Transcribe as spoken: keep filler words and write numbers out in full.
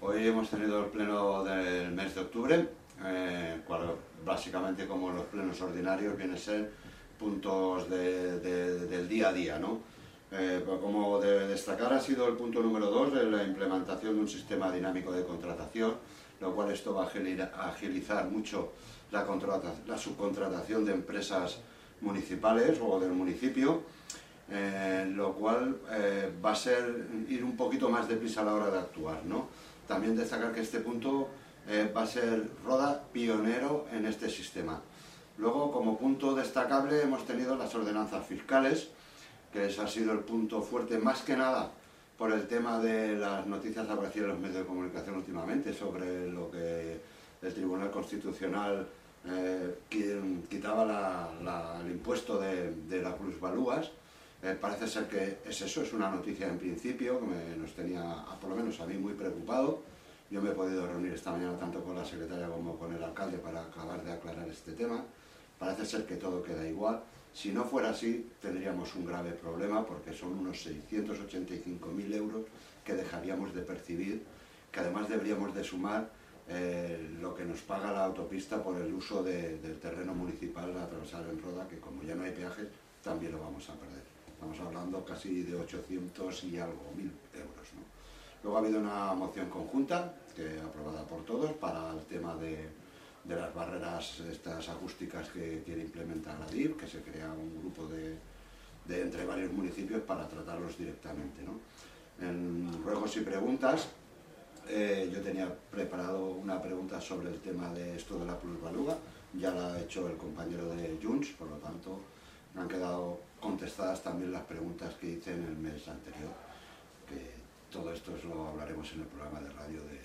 Hoy hemos tenido el pleno del mes de octubre, eh, cual, básicamente como los plenos ordinarios vienen a ser puntos de, de, del día a día, ¿no? Eh, como de destacar ha sido el punto número dos, de la implementación de un sistema dinámico de contratación, lo cual esto va a agilizar mucho la, la subcontratación de empresas municipales o del municipio, eh, lo cual eh, va a ser ir un poquito más deprisa a la hora de actuar, ¿no? También destacar que este punto eh, va a ser Roda pionero en este sistema. Luego, como punto destacable, hemos tenido las ordenanzas fiscales, que ese ha sido el punto fuerte, más que nada por el tema de las noticias aparecidas en los medios de comunicación últimamente sobre lo que el Tribunal Constitucional eh, quitaba la, la, el impuesto de, de las plusvalúas. Eh, parece ser que es eso, es una noticia en principio que me, nos tenía, por lo menos a mí, muy preocupado. Yo me he podido reunir esta mañana tanto con la secretaria como con el alcalde para acabar de aclarar este tema. Parece ser que todo queda igual. Si no fuera así, tendríamos un grave problema porque son unos seiscientos ochenta y cinco mil euros que dejaríamos de percibir, que además deberíamos de sumar eh, lo que nos paga la autopista por el uso de, del terreno municipal a atravesar en Roda, que como ya no hay peajes, también lo vamos a perder. Estamos hablando casi de ochocientos y algo mil euros, ¿no? Luego ha habido una moción conjunta, que aprobada por todos, para el tema de, de las barreras estas acústicas que quiere implementar la D I F, que se crea un grupo de, de entre varios municipios para tratarlos directamente, ¿no? En ruegos y preguntas, eh, yo tenía preparado una pregunta sobre el tema de esto de la plusvalúa, ya la ha hecho el compañero de Junts, por lo tanto me han quedado contestadas también las preguntas que hice en el mes anterior, que todo esto lo hablaremos en el programa de radio de